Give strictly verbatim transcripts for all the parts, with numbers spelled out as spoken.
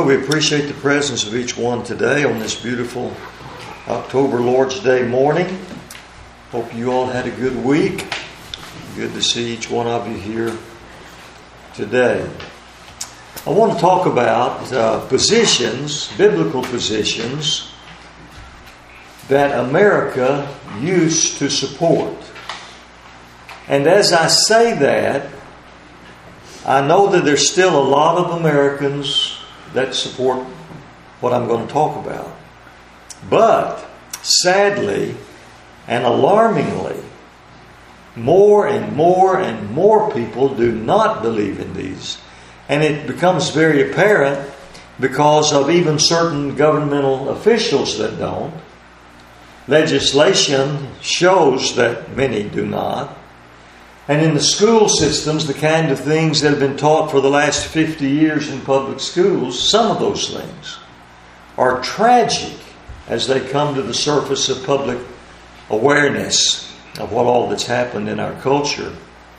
we appreciate the presence of each one today on this beautiful October Lord's Day morning. Hope you all had a good week. Good to see each one of you here today. I want to talk about uh, positions, biblical positions, that America used to support. And as I say that, I know that there's still a lot of Americans that support what I'm going to talk about. But sadly and alarmingly, more and more and more people do not believe in these. And it becomes very apparent because of even certain governmental officials that don't. Legislation shows that many do not. And in the school systems, the kind of things that have been taught for the last fifty years in public schools, some of those things are tragic as they come to the surface of public awareness of what all that's happened in our culture.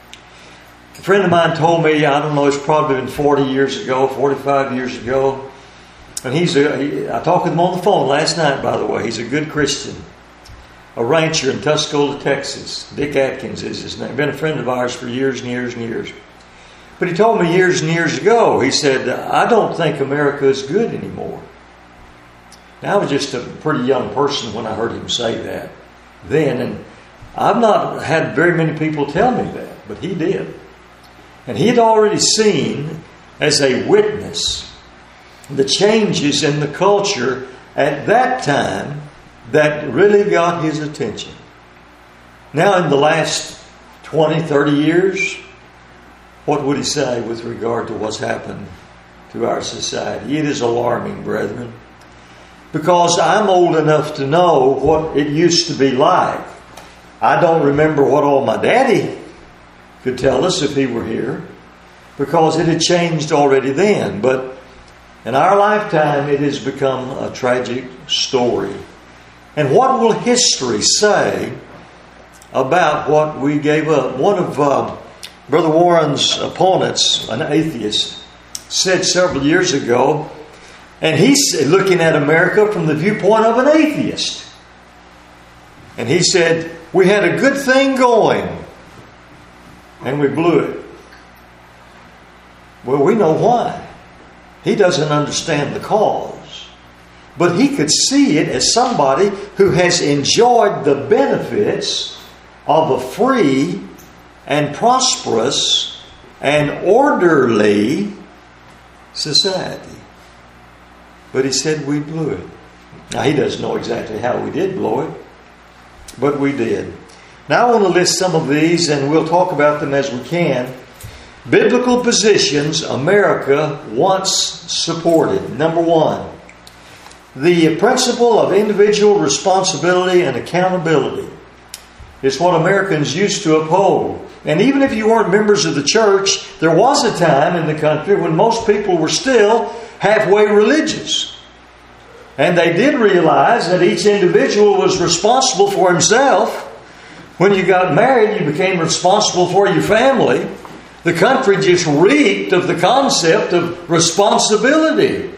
A friend of mine told me, I don't know, it's probably been forty years ago, forty-five years ago. And he's a, he, I talked with him on the phone last night, by the way. He's a good Christian. A rancher in Tuscola, Texas. Dick Atkins is his name. Been a friend of ours for years and years and years. But he told me years and years ago, he said, I don't think America is good anymore. Now, I was just a pretty young person when I heard him say that then. And I've not had very many people tell me that, but he did. And he had already seen, as a witness, the changes in the culture at that time that really got his attention. Now, in the last twenty, thirty years, what would he say with regard to what's happened to our society? It is alarming, brethren, because I'm old enough to know what it used to be like. I don't remember what all my daddy could tell us if he were here, because it had changed already then. But in our lifetime, it has become a tragic story. And what will history say about what we gave up? One of uh, Brother Warren's opponents, an atheist, said several years ago, and he's looking at America from the viewpoint of an atheist. And he said, we had a good thing going, and we blew it. Well, we know why. He doesn't understand the cause. But he could see it as somebody who has enjoyed the benefits of a free and prosperous and orderly society. But he said we blew it. Now, he doesn't know exactly how we did blow it, but we did. Now, I want to list some of these, and we'll talk about them as we can. Biblical positions America once supported. Number one, the principle of individual responsibility and accountability is what Americans used to uphold. And even if you weren't members of the church, there was a time in the country when most people were still halfway religious. And they did realize that each individual was responsible for himself. When you got married, you became responsible for your family. The country just reeked of the concept of responsibility.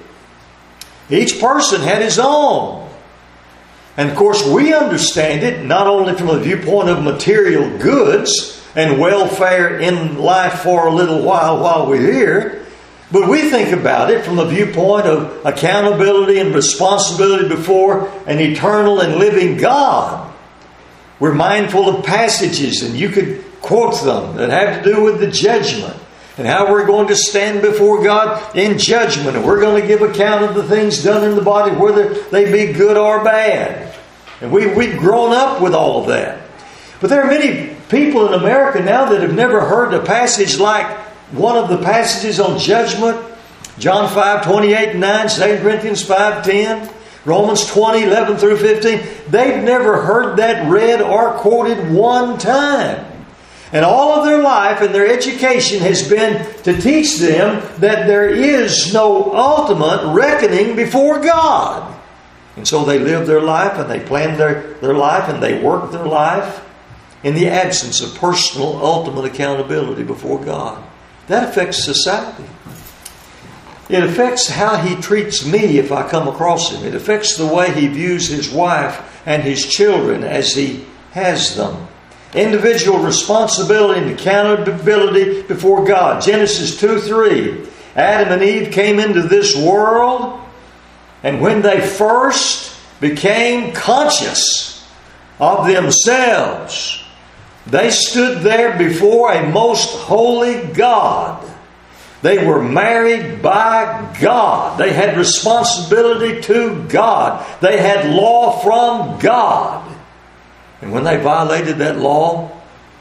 Each person had his own. And of course, we understand it not only from a viewpoint of material goods and welfare in life for a little while while we're here, but we think about it from a viewpoint of accountability and responsibility before an eternal and living God. We're mindful of passages, and you could quote them, that have to do with the judgment and how we're going to stand before God in judgment, and we're going to give account of the things done in the body, whether they be good or bad. And we, we've grown up with all of that. But there are many people in America now that have never heard a passage like one of the passages on judgment. John five, twenty-eight and nine, Second Corinthians five, ten, Romans twenty, eleven through fifteen. They've never heard that read or quoted one time. And all of their life and their education has been to teach them that there is no ultimate reckoning before God. And so they live their life and they plan their, their life and they work their life in the absence of personal ultimate accountability before God. That affects society. It affects how he treats me if I come across him. It affects the way he views his wife and his children as he has them. Individual responsibility and accountability before God. Genesis two three. Adam and Eve came into this world, and when they first became conscious of themselves, they stood there before a most holy God. They were married by God. They had responsibility to God. They had law from God. And when they violated that law,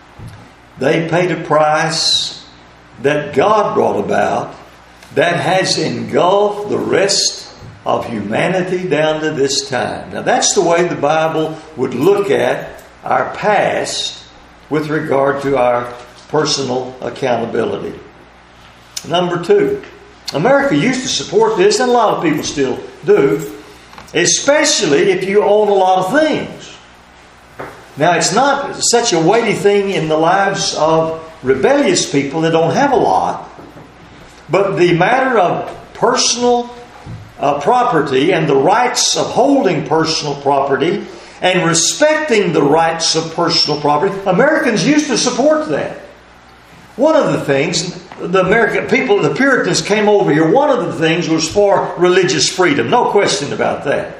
they paid a price that God brought about that has engulfed the rest of humanity down to this time. Now that's the way the Bible would look at our past with regard to our personal accountability. Number two, America used to support this, and a lot of people still do, especially if you own a lot of things. Now, it's not such a weighty thing in the lives of rebellious people that don't have a lot, but the matter of personal uh, property and the rights of holding personal property and respecting the rights of personal property, Americans used to support that. One of the things, the American people, the Puritans came over here, one of the things was for religious freedom. No question about that.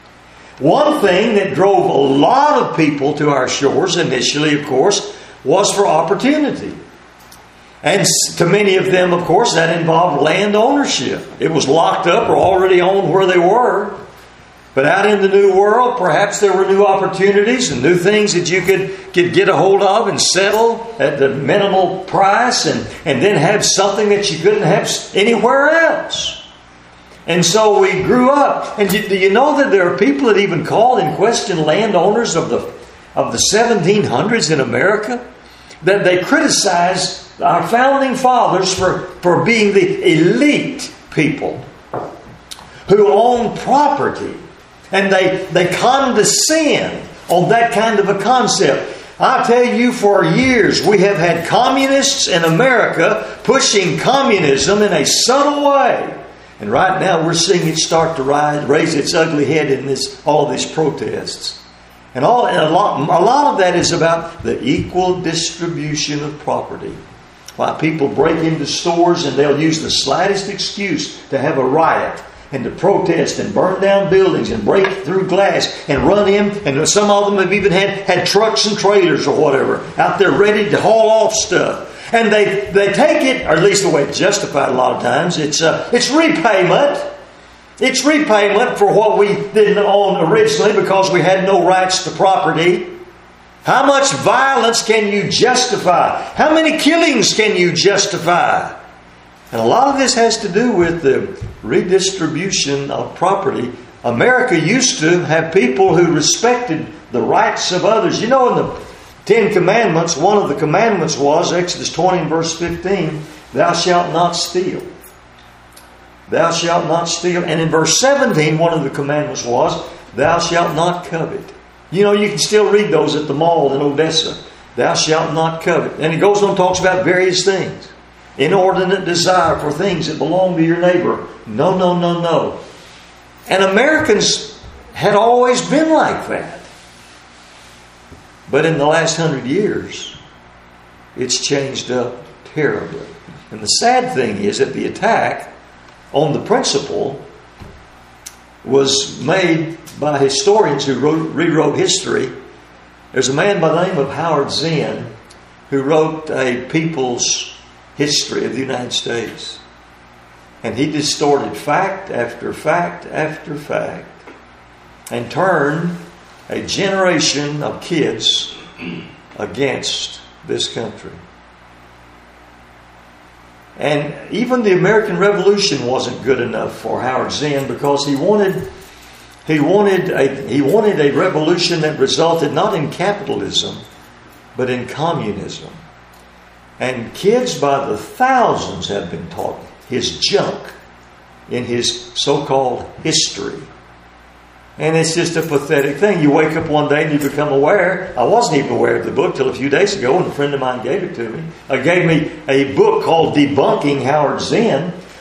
One thing that drove a lot of people to our shores initially, of course, was for opportunity. And to many of them, of course, that involved land ownership. It was locked up or already owned where they were. But out in the new world, perhaps there were new opportunities and new things that you could, could get a hold of and settle at the minimal price and, and then have something that you couldn't have anywhere else. And so we grew up. And do you know that there are people that even call in question landowners of the, of the seventeen hundreds in America? That they criticize our founding fathers for, for being the elite people who own property. And they, they condescend on that kind of a concept. I tell you, for years we have had communists in America pushing communism in a subtle way. And right now we're seeing it start to rise, raise its ugly head in this all of these protests. And, all, and a, lot, a lot of that is about the equal distribution of property. Why people break into stores and they'll use the slightest excuse to have a riot and to protest and burn down buildings and break through glass and run in. And some of them have even had, had trucks and trailers or whatever out there ready to haul off stuff. And they, they take it, or at least the way it's justified a lot of times, it's, uh, it's repayment. It's repayment for what we didn't own originally because we had no rights to property. How much violence can you justify? How many killings can you justify? And a lot of this has to do with the redistribution of property. America used to have people who respected the rights of others. You know, in the Ten Commandments, one of the commandments was, Exodus twenty and verse fifteen, thou shalt not steal. Thou shalt not steal. And in verse seventeen, one of the commandments was, thou shalt not covet. You know, you can still read those at the mall in Odessa. Thou shalt not covet. And it goes on and talks about various things. Inordinate desire for things that belong to your neighbor. No, no, no, no. And Americans had always been like that. But in the last hundred years, it's changed up terribly. And the sad thing is that the attack on the principle was made by historians who wrote, rewrote history. There's a man by the name of Howard Zinn who wrote a people's history of the United States. And he distorted fact after fact after fact and turned a generation of kids against this country. And even the American Revolution wasn't good enough for Howard Zinn because he wanted he wanted a he wanted a revolution that resulted not in capitalism but in communism. And kids by the thousands have been taught his junk in his so-called history. And it's just a pathetic thing. You wake up one day and you become aware. I wasn't even aware of the book till a few days ago when a friend of mine gave it to me. Uh, gave me a book called Debunking Howard Zinn,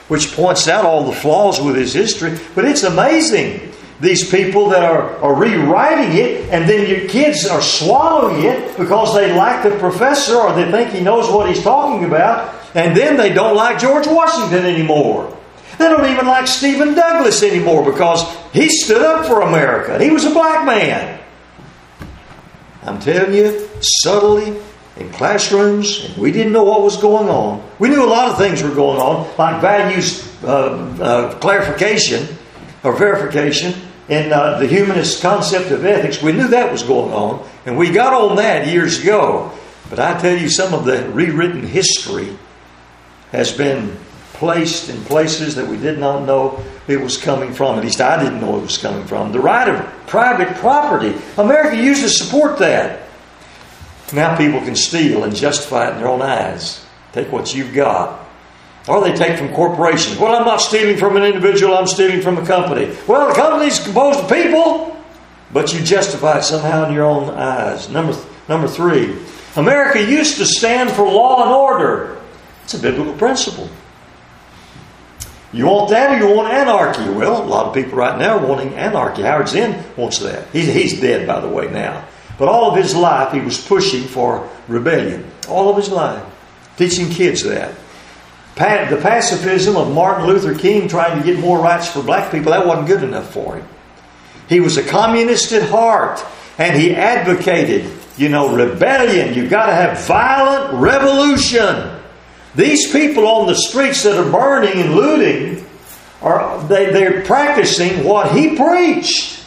which points out all the flaws with his history. But it's amazing. These people that are, are rewriting it, and then your kids are swallowing it because they like the professor or they think he knows what he's talking about, and then they don't like George Washington anymore. They don't even like Stephen Douglas anymore because he stood up for America. He was a black man. I'm telling you, subtly in classrooms, and we didn't know what was going on. We knew a lot of things were going on, like values uh, uh, clarification or verification in uh, the humanist concept of ethics. We knew that was going on, and we got on that years ago. But I tell you, some of the rewritten history has been placed in places that we did not know it was coming from. At least I didn't know it was coming from. The right of private property. America used to support that. Now people can steal and justify it in their own eyes. Take what you've got. Or they take from corporations. Well, I'm not stealing from an individual, I'm stealing from a company. Well, the company's composed of people, but you justify it somehow in your own eyes. Number, number three, America used to stand for law and order. It's a biblical principle. You want that or you want anarchy? Well, a lot of people right now are wanting anarchy. Howard Zinn wants that. He's, he's dead, by the way, now. But all of his life he was pushing for rebellion. All of his life. Teaching kids that. The pacifism of Martin Luther King trying to get more rights for black people, that wasn't good enough for him. He was a communist at heart, and he advocated, you know, rebellion. You've got to have violent revolution. These people on the streets that are burning and looting, are they, they're practicing what he preached.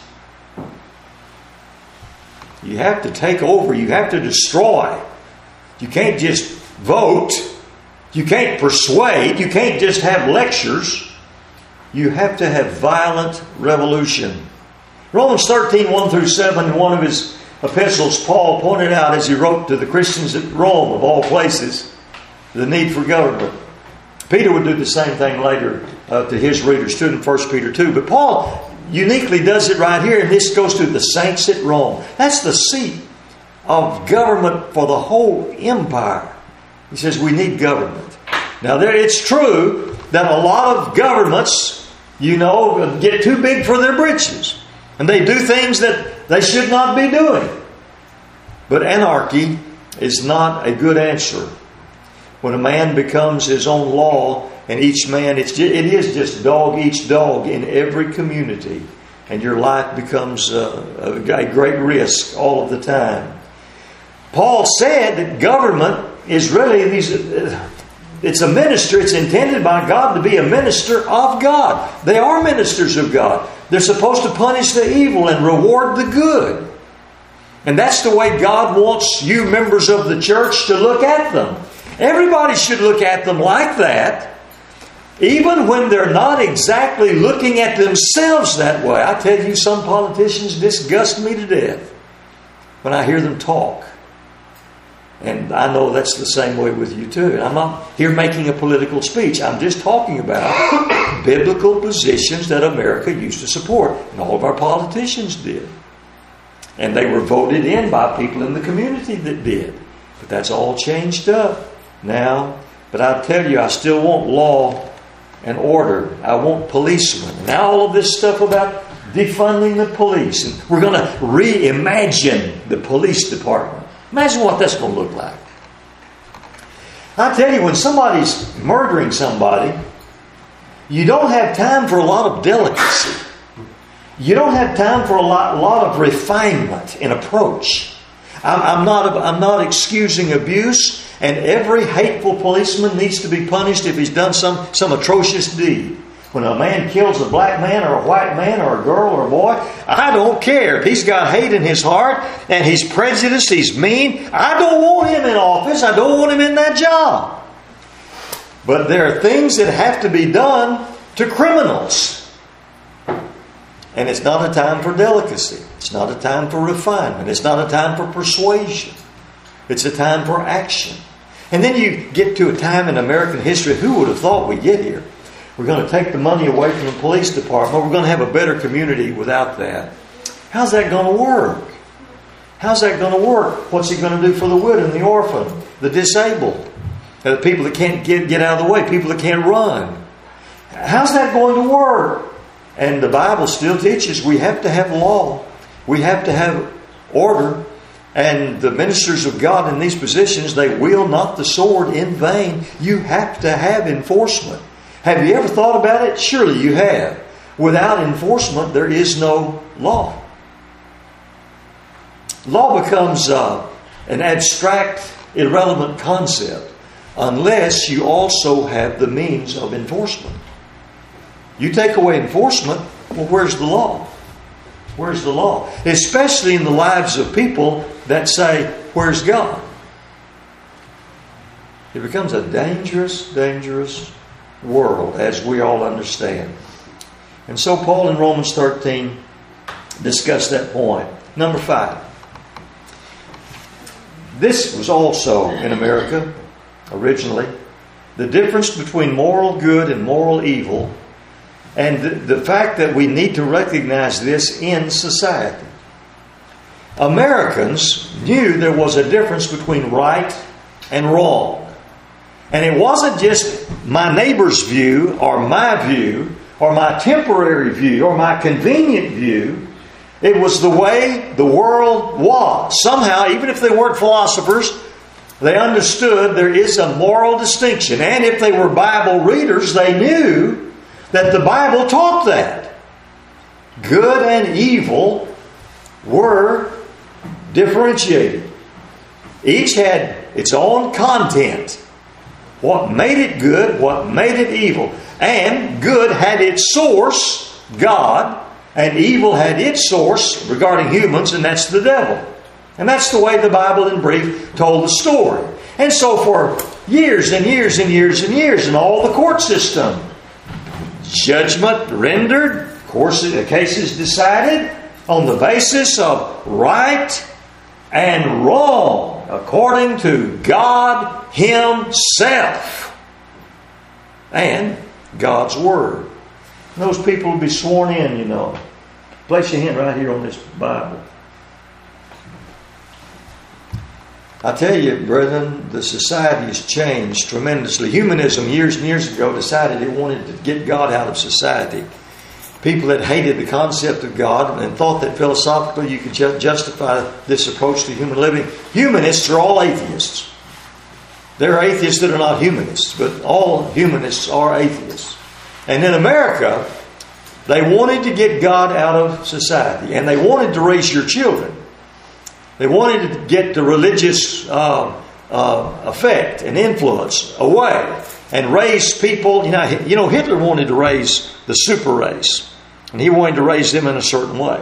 You have to take over. You have to destroy. You can't just vote. You can't persuade. You can't just have lectures. You have to have violent revolution. Romans thirteen, one through seven, in one of his epistles, Paul pointed out as he wrote to the Christians at Rome, of all places, the need for government. Peter would do the same thing later uh, to his readers too in First Peter two. But Paul uniquely does it right here, and this goes to the saints at Rome. That's the seat of government for the whole empire. He says we need government. Now, there, it's true that a lot of governments, you know, get too big for their britches. And they do things that they should not be doing. But anarchy is not a good answer. When a man becomes his own law, and each man, it's just, it is just dog eats dog in every community. And your life becomes a, a great risk all of the time. Paul said that government is really these. It's a minister. It's intended by God to be a minister of God. They are ministers of God. They're supposed to punish the evil and reward the good. And that's the way God wants you members of the church to look at them. Everybody should look at them like that. Even when they're not exactly looking at themselves that way. I tell you, some politicians disgust me to death when I hear them talk. And I know that's the same way with you too. And I'm not here making a political speech. I'm just talking about biblical positions that America used to support. And all of our politicians did. And they were voted in by people in the community that did. But that's all changed up now. But I tell you, I still want law and order. I want policemen. And now all of this stuff about defunding the police. And we're going to reimagine the police department. Imagine what that's going to look like. I tell you, when somebody's murdering somebody, you don't have time for a lot of delicacy. You don't have time for a lot, a lot of refinement in approach. I'm, I'm not, I'm not excusing abuse, and every hateful policeman needs to be punished if he's done some, some atrocious deed. When a man kills a black man or a white man or a girl or a boy, I don't care. If he's got hate in his heart and he's prejudiced, he's mean, I don't want him in office. I don't want him in that job. But there are things that have to be done to criminals. And it's not a time for delicacy. It's not a time for refinement. It's not a time for persuasion. It's a time for action. And then you get to a time in American history, who would have thought we'd get here? We're going to take the money away from the police department. We're going to have a better community without that. How's that going to work? How's that going to work? What's he going to do for the widow and the orphan, the disabled, the people that can't get, get out of the way, people that can't run? How's that going to work? And the Bible still teaches we have to have law. We have to have order. And the ministers of God in these positions, they wield not the sword in vain. You have to have enforcement. Have you ever thought about it? Surely you have. Without enforcement, there is no law. Law becomes uh, an abstract, irrelevant concept unless you also have the means of enforcement. You take away enforcement, well, where's the law? Where's the law? Especially in the lives of people that say, where's God? It becomes a dangerous, dangerous world, as we all understand. And so Paul in Romans thirteen discussed that point. Number five. This was also in America, originally, the difference between moral good and moral evil, and the, the fact that we need to recognize this in society. Americans knew there was a difference between right and wrong. And it wasn't just my neighbor's view or my view or my temporary view or my convenient view. It was the way the world was. Somehow, even if they weren't philosophers, they understood there is a moral distinction. And if they were Bible readers, they knew that the Bible taught that. Good and evil were differentiated. Each had its own content. What made it good, what made it evil. And good had its source, God, and evil had its source regarding humans, and that's the devil. And that's the way the Bible in brief told the story. And so for years and years and years and years in all the court system, judgment rendered, cases decided on the basis of right and wrong according to God Himself and God's Word. And those people will be sworn in, you know. Place your hand right here on this Bible. I tell you, brethren, the society has changed tremendously. Humanism years and years ago decided it wanted to get God out of society. People that hated the concept of God and thought that philosophically you could ju- justify this approach to human living. Humanists are all atheists. There are atheists that are not humanists, but all humanists are atheists. And in America, they wanted to get God out of society, and they wanted to raise your children. They wanted to get the religious uh, uh, effect and influence away and raise people. You know, you know, Hitler wanted to raise the super race, and he wanted to raise them in a certain way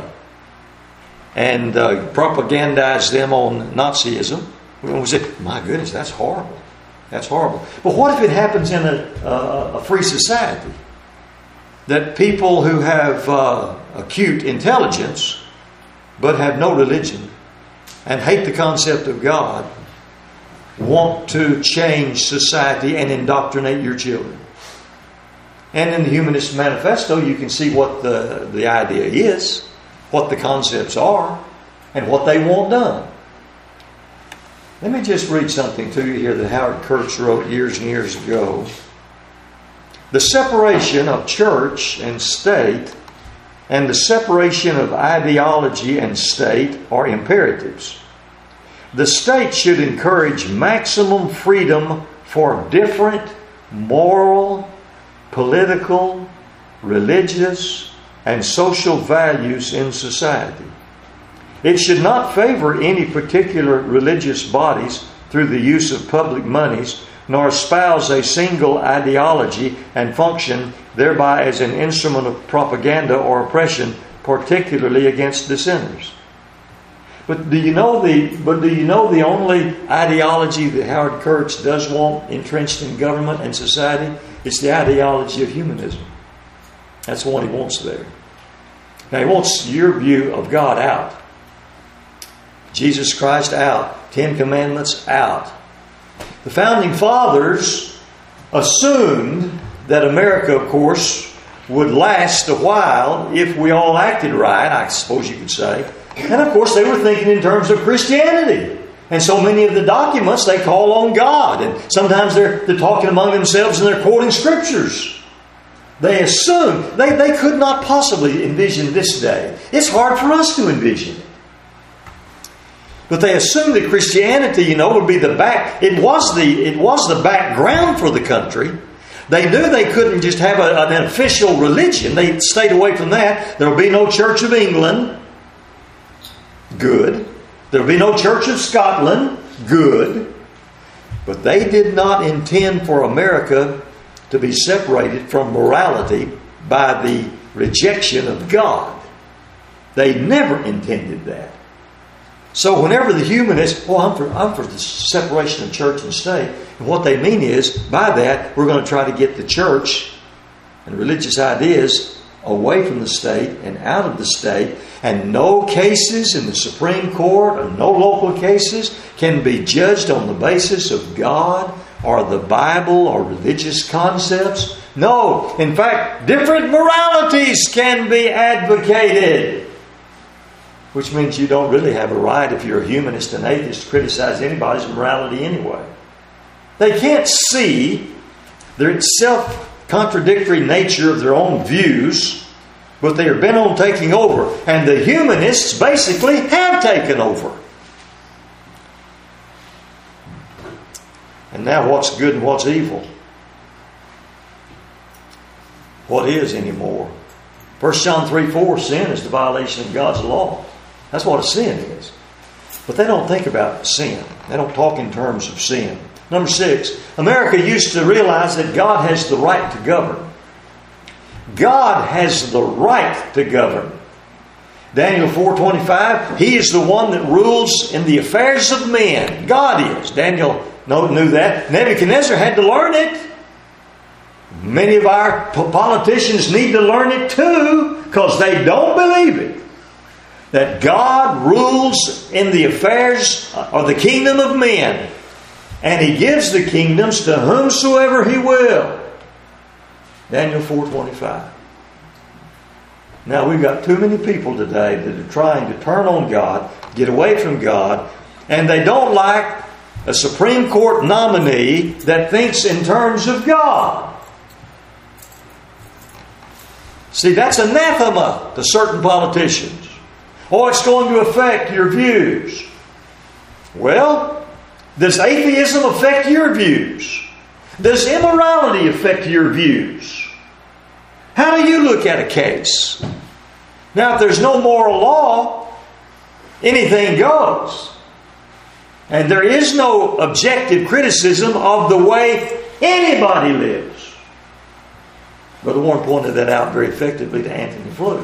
and uh, propagandize them on Nazism. We say, my goodness, that's horrible. That's horrible. But what if it happens in a, uh, a free society? That people who have uh, acute intelligence but have no religion and hate the concept of God want to change society and indoctrinate your children. And in the Humanist Manifesto, you can see what the, the idea is, what the concepts are, and what they want done. Let me just read something to you here that Howard Kurtz wrote years and years ago. The separation of church and state and the separation of ideology and state are imperatives. The state should encourage maximum freedom for different moral, political, religious, and social values in society. It should not favor any particular religious bodies through the use of public monies, nor espouse a single ideology and function thereby as an instrument of propaganda or oppression, particularly against dissenters. But do you know the but do you know the only ideology that Howard Kurtz does want entrenched in government and society? It's the ideology of humanism. That's the one he wants there. Now he wants your view of God out. Jesus Christ out. Ten Commandments out. The Founding Fathers assumed that America, of course, would last a while if we all acted right, I suppose you could say. And of course, they were thinking in terms of Christianity. And so many of the documents, they call on God. And sometimes they're, they're talking among themselves and they're quoting scriptures. They assumed, they, they could not possibly envision this day. It's hard for us to envision it. But they assumed that Christianity, you know, would be the back, it was the, it was the background for the country. They knew they couldn't just have a, an official religion. They stayed away from that. There will be no Church of England. Good. There will be no Church of Scotland. Good. But they did not intend for America to be separated from morality by the rejection of God. They never intended that. So whenever the humanists, oh, I'm for, I'm for the separation of church and state, and what they mean is, by that, we're going to try to get the church and religious ideas away from the state and out of the state, and no cases in the Supreme Court or no local cases can be judged on the basis of God or the Bible or religious concepts. No, in fact, different moralities can be advocated. Which means you don't really have a right, if you're a humanist and atheist, to criticize anybody's morality anyway. They can't see the self-contradictory nature of their own views, but they are bent on taking over. And the humanists basically have taken over. And now what's good and what's evil? What is anymore? First John three four, sin is the violation of God's law. That's what a sin is. But they don't think about sin. They don't talk in terms of sin. Number six, America used to realize that God has the right to govern. God has the right to govern. Daniel four twenty-five, He is the one that rules in the affairs of men. God is. Daniel knew that. Nebuchadnezzar had to learn it. Many of our politicians need to learn it too, because they don't believe it. That God rules in the affairs of the kingdom of men. And He gives the kingdoms to whomsoever He will. Daniel four twenty-five. Now we've got too many people today that are trying to turn on God, get away from God, and they don't like a Supreme Court nominee that thinks in terms of God. See, that's anathema to certain politicians. Oh, it's going to affect your views. Well, does atheism affect your views? Does immorality affect your views? How do you look at a case? Now, if there's no moral law, anything goes. And there is no objective criticism of the way anybody lives. Brother Warren pointed that out very effectively to Anthony Flew.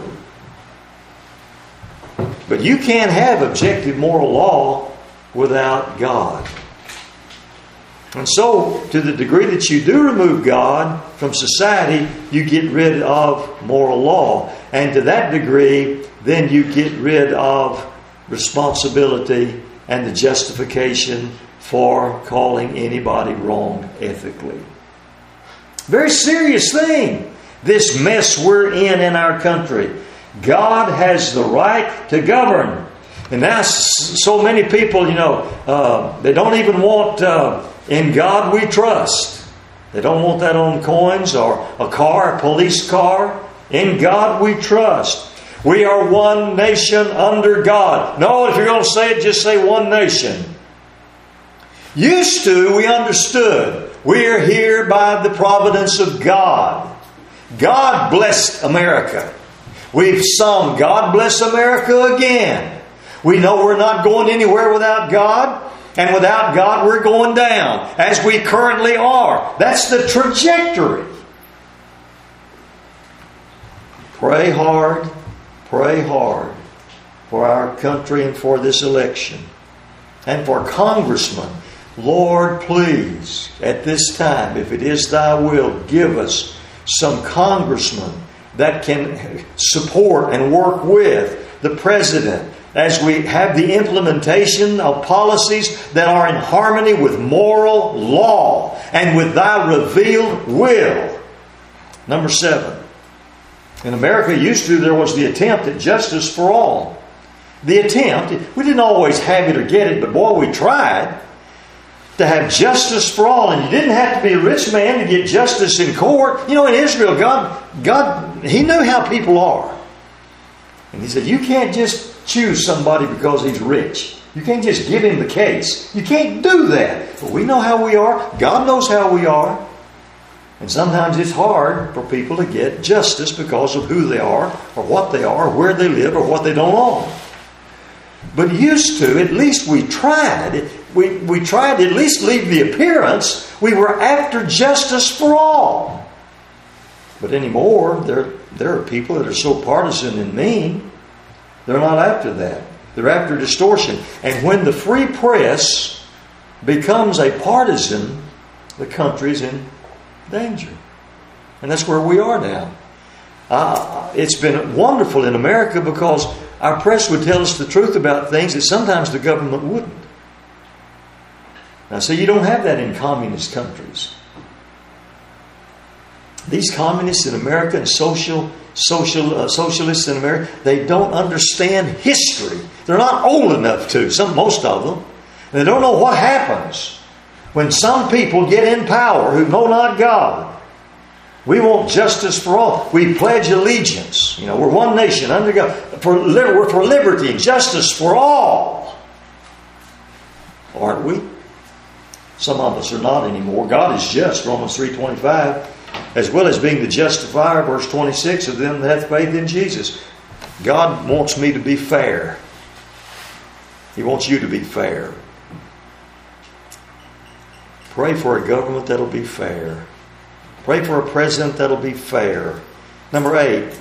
But you can't have objective moral law without God. And so, to the degree that you do remove God from society, you get rid of moral law. And to that degree, then you get rid of responsibility and the justification for calling anybody wrong ethically. Very serious thing, this mess we're in in our country. God has the right to govern. And now so many people, you know, uh, they don't even want uh, in God we trust. They don't want that on coins or a car, a police car. In God we trust. We are one nation under God. No, if you're going to say it, just say one nation. Used to, we understood. We are here by the providence of God. God blessed America. We've sung, God bless America again. We know we're not going anywhere without God. And without God, we're going down. As we currently are. That's the trajectory. Pray hard. Pray hard for our country and for this election. And for congressmen. Lord, please, at this time, if it is Thy will, give us some congressmen that can support and work with the President as we have the implementation of policies that are in harmony with moral law and with Thy revealed will. Number seven. In America, used to, there was the attempt at justice for all. The attempt, we didn't always have it or get it, but boy, we tried. to have justice for all. And you didn't have to be a rich man to get justice in court. You know, in Israel, God, God, He knew how people are. And He said, you can't just choose somebody because he's rich. You can't just give him the case. You can't do that. But we know how we are. God knows how we are. And sometimes it's hard for people to get justice because of who they are, or what they are, or where they live, or what they don't own. But used to, at least we tried. We, we tried to at least leave the appearance we were after justice for all. But anymore, there, there are people that are so partisan and mean, they're not after that. They're after distortion. And when the free press becomes a partisan, the country's in danger. And that's where we are now. Uh, it's been wonderful in America because our press would tell us the truth about things that sometimes the government wouldn't. Now, see, you don't have that in communist countries. These communists in America and social, social, uh, socialists in America, they don't understand history. They're not old enough to, some, most of them. And they don't know what happens when some people get in power who know not God. We want justice for all. We pledge allegiance. You know, we're one nation under God. For, we're for liberty and justice for all. Aren't we? Some of us are not anymore. God is just, Romans three twenty-five, as well as being the justifier, verse twenty-six, of them that have faith in Jesus. God wants me to be fair. He wants you to be fair. Pray for a government that'll be fair. Pray for a president that'll be fair. Number eight,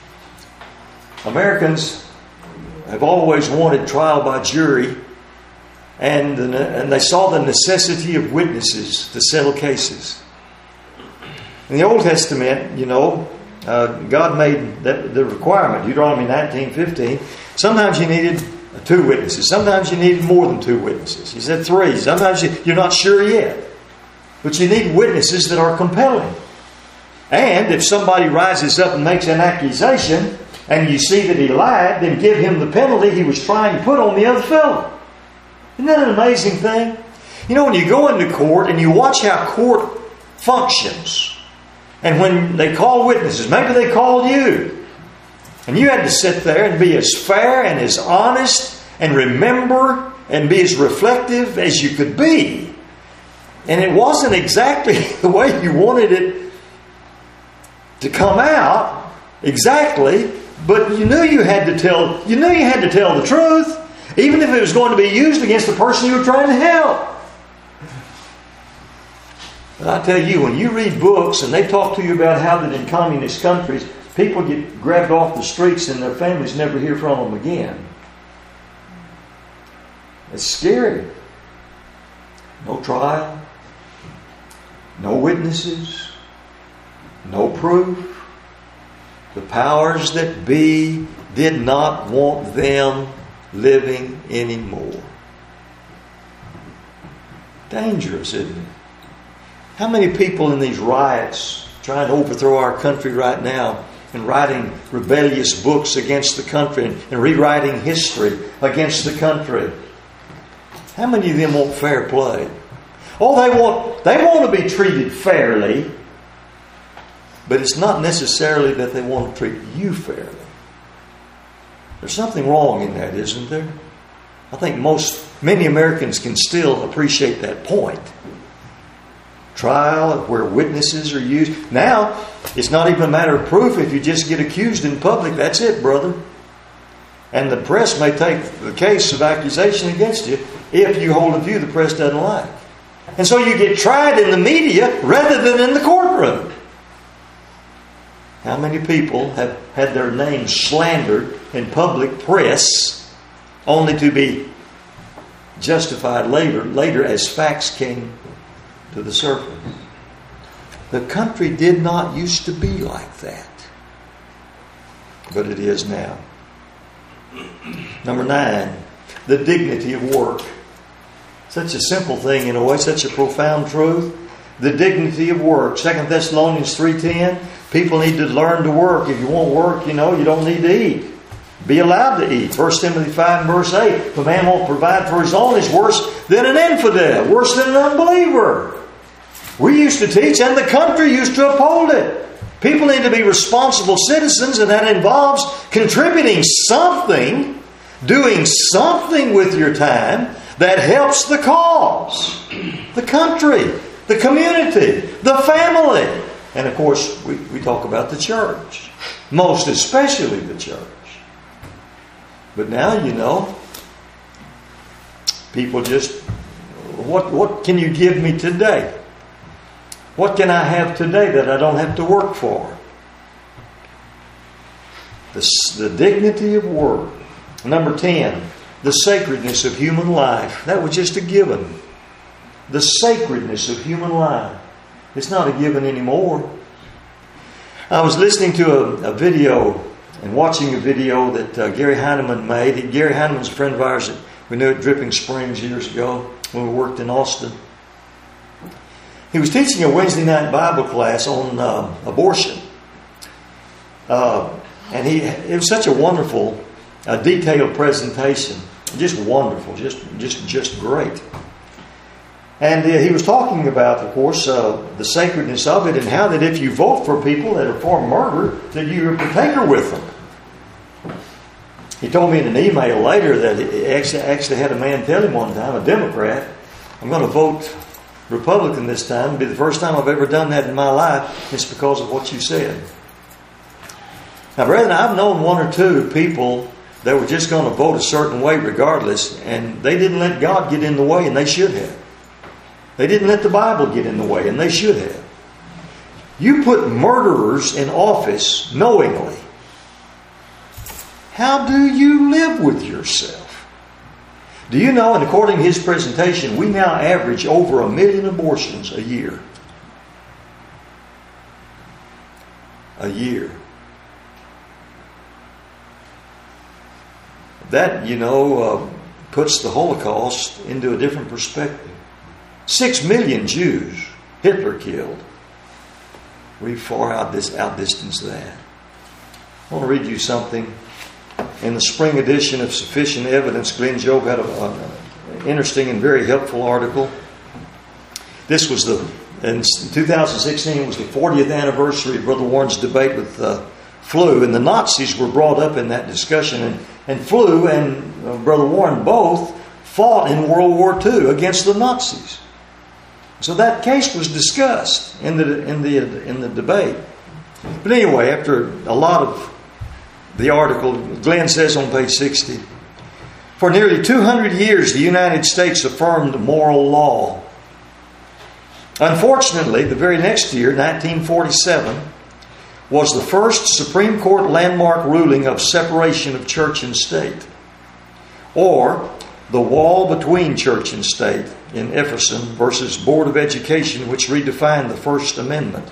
Americans have always wanted trial by jury, and, and they saw the necessity of witnesses to settle cases. In the Old Testament, you know, uh, God made that, the requirement, Deuteronomy nineteen fifteen. Sometimes you needed two witnesses. Sometimes you needed more than two witnesses. He said three. Sometimes you, you're not sure yet. But you need witnesses that are compelling. And if somebody rises up and makes an accusation, and you see that he lied, then give him the penalty he was trying to put on the other fellow. Isn't that an amazing thing? You know, when you go into court and you watch how court functions, and when they call witnesses, maybe they called you, and you had to sit there and be as fair and as honest and remember and be as reflective as you could be. And it wasn't exactly the way you wanted it to come out, exactly, but you knew you had to tell, you knew you had to tell the truth, even if it was going to be used against the person you were trying to help. But I tell you, when you read books and they talk to you about how that in communist countries, people get grabbed off the streets and their families never hear from them again. It's scary. No trial. No witnesses. No proof. The powers that be did not want them living anymore. Dangerous, isn't it? How many people in these riots trying to overthrow our country right now and writing rebellious books against the country and, and rewriting history against the country? How many of them want fair play? Oh, they want they want to be treated fairly, but it's not necessarily that they want to treat you fairly. There's something wrong in that, isn't there? I think most, many Americans can still appreciate that point. Trial where witnesses are used. Now, it's not even a matter of proof. If you just get accused in public, that's it, brother. And the press may take the case of accusation against you if you hold a view the press doesn't like. And so you get tried in the media rather than in the courtroom. How many people have had their names slandered in public press only to be justified later, later as facts came to the surface? The country did not used to be like that, but it is now. Number nine, the dignity of work. Such a simple thing in a way, such a profound truth. The dignity of work. Second Thessalonians three ten. People need to learn to work. If you want work, you know, you don't need to eat. be allowed to eat. First Timothy five and verse eight. If a man won't provide for his own, is worse than an infidel, worse than an unbeliever. We used to teach, and the country used to uphold it. People need to be responsible citizens, and that involves contributing something, doing something with your time that helps the cause, the country, the community, the family. And of course, we, we talk about the church, most especially the church. But now, you know, people just, what, what can you give me today? What can I have today that I don't have to work for? The, the dignity of work. Number ten, the sacredness of human life. That was just a given. The sacredness of human life. It's not a given anymore. I was listening to a, a video and watching a video that uh, Gary Heinemann made. He, Gary Heinemann's a friend of ours that we knew at Dripping Springs years ago when we worked in Austin. He was teaching a Wednesday night Bible class on uh, abortion. Uh, and he it was such a wonderful, uh, detailed presentation. Just wonderful, just just just great. And uh, he was talking about, of course, uh, the sacredness of it and how that if you vote for people that are for murder, that you're a partaker with them. He told me in an email later that he actually, actually had a man tell him one time, a Democrat, I'm going to vote Republican this time. It'll be the first time I've ever done that in my life. It's because of what you said. Now, brethren, I've known one or two people that were just going to vote a certain way regardless, and they didn't let God get in the way, and they should have. They didn't let the Bible get in the way, and they should have. You put murderers in office knowingly. How do you live with yourself? Do you know, and according to his presentation, we now average over a million abortions a year. A year. That, you know, uh, puts the Holocaust into a different perspective. Six million Jews Hitler killed. We far out this outdistance that. I want to read you something. In the spring edition of Sufficient Evidence, Glenn Jobe had an interesting and very helpful article. This was the, in two thousand sixteen, it was the fortieth anniversary of Brother Warren's debate with uh, Flew, and the Nazis were brought up in that discussion. And, and Flew and uh, Brother Warren both fought in World War Two against the Nazis. So that case was discussed in the in the in the debate. But anyway, after a lot of the article, Glenn says on page sixty, for nearly two hundred years the United States affirmed moral law. Unfortunately, the very next year, nineteen forty-seven, was the first Supreme Court landmark ruling of separation of church and state, or the wall between church and state in Epherson versus Board of Education, which redefined the First Amendment.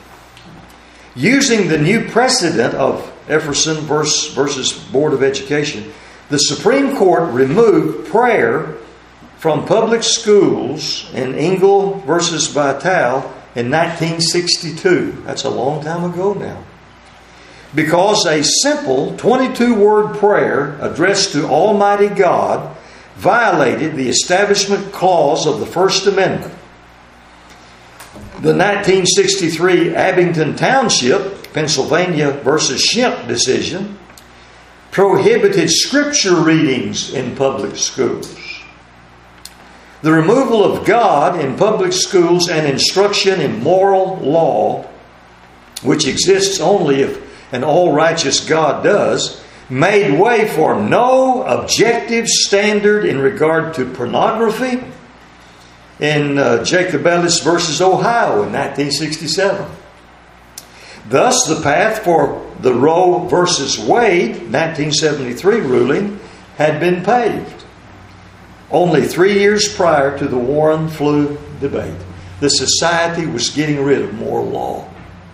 Using the new precedent of Epherson versus Board of Education, the Supreme Court removed prayer from public schools in Engel versus Vitale in nineteen sixty-two. That's a long time ago now. Because a simple twenty-two word prayer addressed to Almighty God violated the Establishment Clause of the First Amendment. The nineteen sixty-three Abington Township, Pennsylvania versus Shemp decision prohibited scripture readings in public schools. The removal of God in public schools and instruction in moral law, which exists only if an all-righteous God does, made way for no objective standard in regard to pornography in uh, Jacob Ellis versus Ohio in nineteen sixty-seven. Thus, the path for the Roe versus Wade nineteen seventy-three ruling had been paved. Only three years prior to the Warren-Flew debate, the society was getting rid of moral law.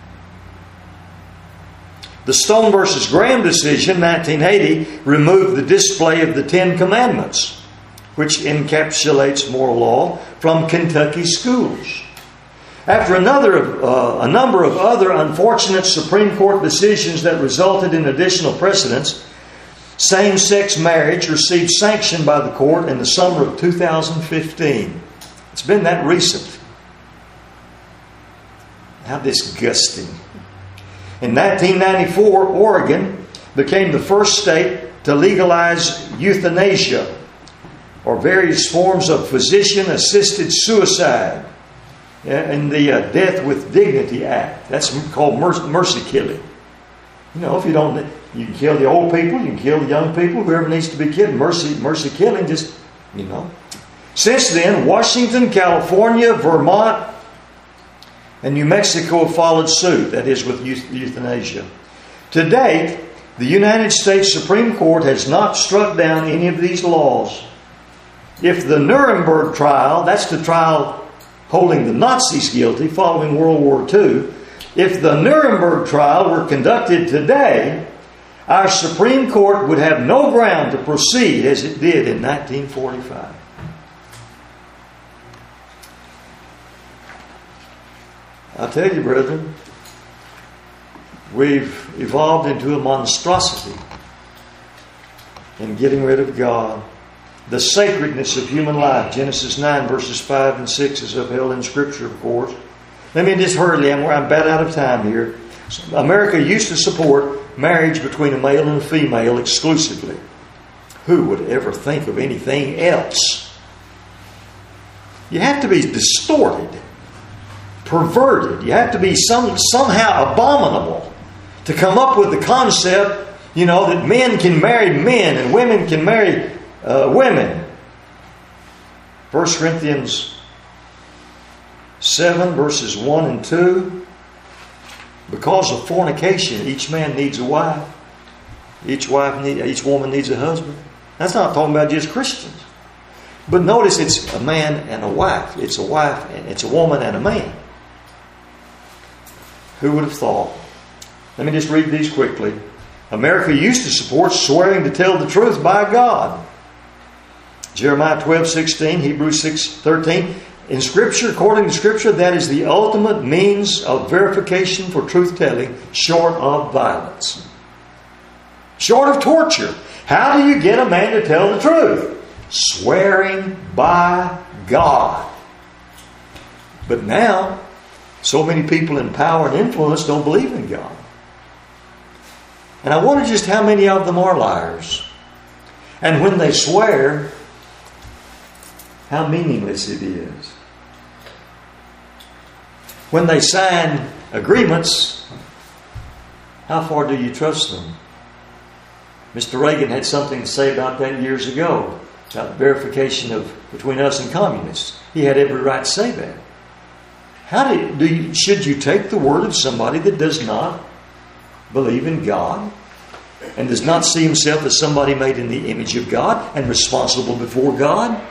The Stone versus Graham decision, nineteen eighty, removed the display of the Ten Commandments, which encapsulates moral law, from Kentucky schools. After another, uh, a number of other unfortunate Supreme Court decisions that resulted in additional precedents, Same-sex marriage received sanction by the court in the summer of two thousand fifteen. It's been that recent. How disgusting. In nineteen ninety-four, Oregon became the first state to legalize euthanasia, or various forms of physician-assisted suicide, in the uh, Death with Dignity Act. That's called mercy, mercy killing. You know, if you don't, you can kill the old people, you can kill the young people, whoever needs to be killed. Mercy, mercy killing, just, you know. Since then, Washington, California, Vermont, and New Mexico have followed suit, that is, with euthanasia. To date, the United States Supreme Court has not struck down any of these laws. If the Nuremberg trial, that's the trial holding the Nazis guilty following World War Two, if the Nuremberg trial were conducted today, our Supreme Court would have no ground to proceed as it did in nineteen forty-five. I tell you, brethren, we've evolved into a monstrosity in getting rid of God. The sacredness of human life, Genesis nine verses five and six, is upheld in Scripture, of course. Let me just hurry, I'm, I'm about out of time here. America used to support marriage between a male and a female exclusively. Who would ever think of anything else? You have to be distorted, perverted. You have to be some somehow abominable to come up with the concept, you know, that men can marry men and women can marry uh, women. First Corinthians seven verses one and two. Because of fornication, each man needs a wife. Each wife need, each woman needs a husband. That's not talking about just Christians. But notice it's a man and a wife. It's a wife and it's a woman and a man. Who would have thought? Let me just read these quickly. America used to support swearing to tell the truth by God. Jeremiah twelve sixteen, Hebrews six thirteen. In Scripture, according to Scripture, that is the ultimate means of verification for truth-telling, short of violence. Short of torture. How do you get a man to tell the truth? Swearing by God. But now, so many people in power and influence don't believe in God. And I wonder just how many of them are liars. And when they swear, how meaningless it is. When they sign agreements, how far do you trust them? Mister Reagan had something to say about that years ago, about the verification of between us and communists. He had every right to say that. How do you, do you, should you take the word of somebody that does not believe in God and does not see himself as somebody made in the image of God and responsible before God?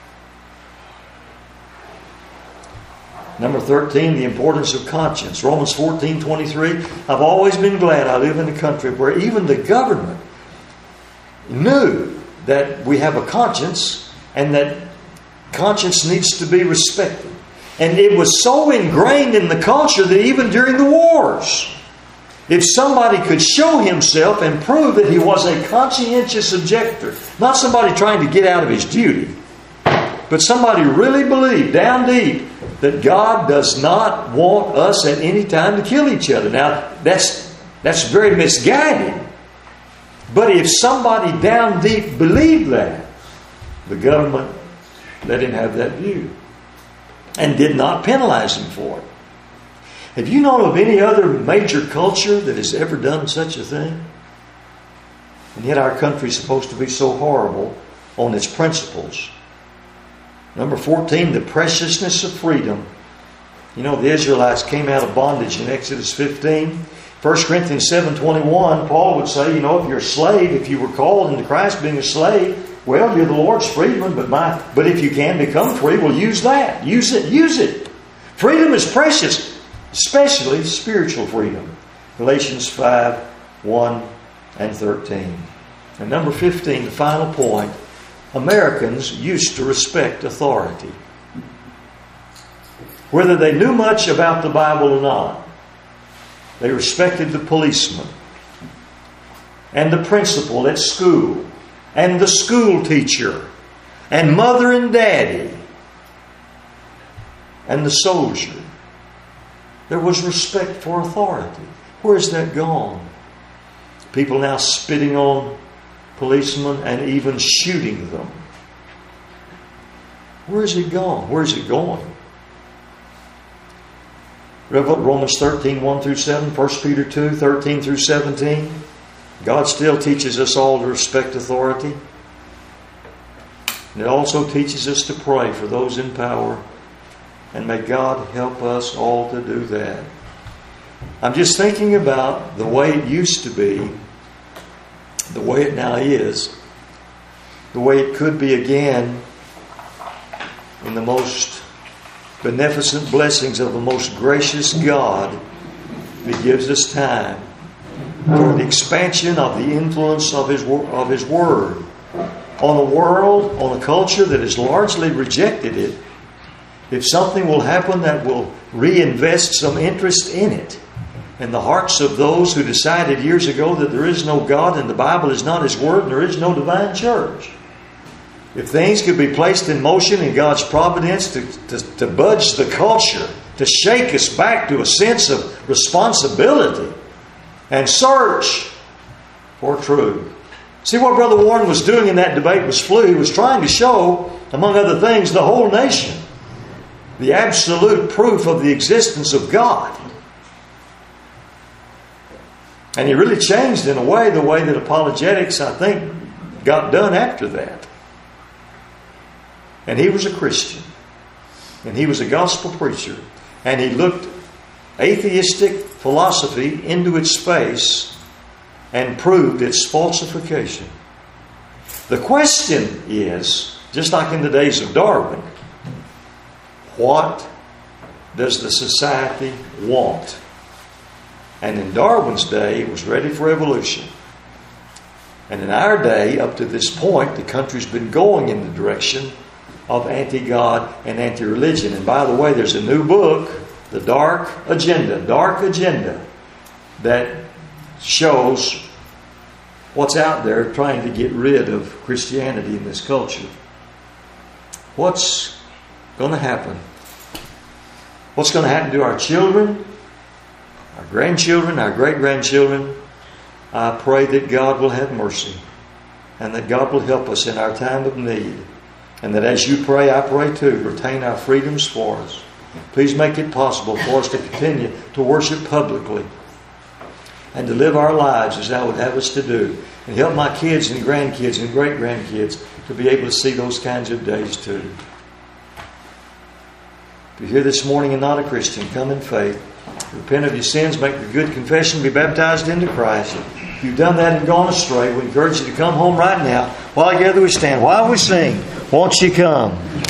Number thirteen, the importance of conscience. Romans fourteen twenty-three. I've always been glad I live in a country where even the government knew that we have a conscience and that conscience needs to be respected. And it was so ingrained in the culture that even during the wars, if somebody could show himself and prove that he was a conscientious objector, not somebody trying to get out of his duty, but somebody really believed down deep that God does not want us at any time to kill each other. Now, that's that's very misguided. But if somebody down deep believed that, the government let him have that view and did not penalize him for it. Have you known of any other major culture that has ever done such a thing? And yet our country is supposed to be so horrible on its principles. Number fourteen, the preciousness of freedom. You know, the Israelites came out of bondage in Exodus fifteen. First Corinthians seven twenty-one, Paul would say, you know, if you're a slave, if you were called into Christ being a slave, well, you're the Lord's freedman, but my, but if you can become free, well, use that. Use it. Use it. Freedom is precious, especially spiritual freedom. Galatians five, one and thirteen. And number fifteen, the final point, Americans used to respect authority. Whether they knew much about the Bible or not, they respected the policeman. and the principal at school and the school teacher and mother and daddy and the soldier. There was respect for authority. Where's that gone? People now spitting on policemen and even shooting them. Where's it gone? Where's it going? Romans thirteen, one through seven, First Peter two, thirteen through seventeen. God still teaches us all to respect authority. And it also teaches us to pray for those in power. And may God help us all to do that. I'm just thinking about the way it used to be, the way it now is, the way it could be again in the most beneficent blessings of the most gracious God that gives us time for the expansion of the influence of His, of His Word on a world, on a culture that has largely rejected it. If something will happen that will reinvest some interest in it in the hearts of those who decided years ago that there is no God and the Bible is not His Word and there is no divine church. If things could be placed in motion in God's providence to, to, to budge the culture, to shake us back to a sense of responsibility and search for truth. See, what Brother Warren was doing in that debate was flu. He was trying to show, among other things, the whole nation the absolute proof of the existence of God. And he really changed in a way the way that apologetics, I think, got done after that. And he was a Christian. And he was a gospel preacher. And he looked atheistic philosophy into its face and proved its falsification. The question is, just like in the days of Darwin, what does the society want? And in Darwin's day, it was ready for evolution. And in our day, up to this point, the country's been going in the direction of anti-God and anti-religion. And by the way, there's a new book, The Dark Agenda, Dark Agenda, that shows what's out there trying to get rid of Christianity in this culture. What's going to happen? What's going to happen to our children, our grandchildren, our great-grandchildren? I pray that God will have mercy and that God will help us in our time of need. And that as you pray, I pray too, retain our freedoms for us. Please make it possible for us to continue to worship publicly and to live our lives as Thou would have us to do. And help my kids and grandkids and great-grandkids to be able to see those kinds of days too. If you're here this morning and not a Christian, come in faith. Repent of your sins, make the good confession, be baptized into Christ. If you've done that and gone astray, we encourage you to come home right now. While together we stand, while we sing, won't you come?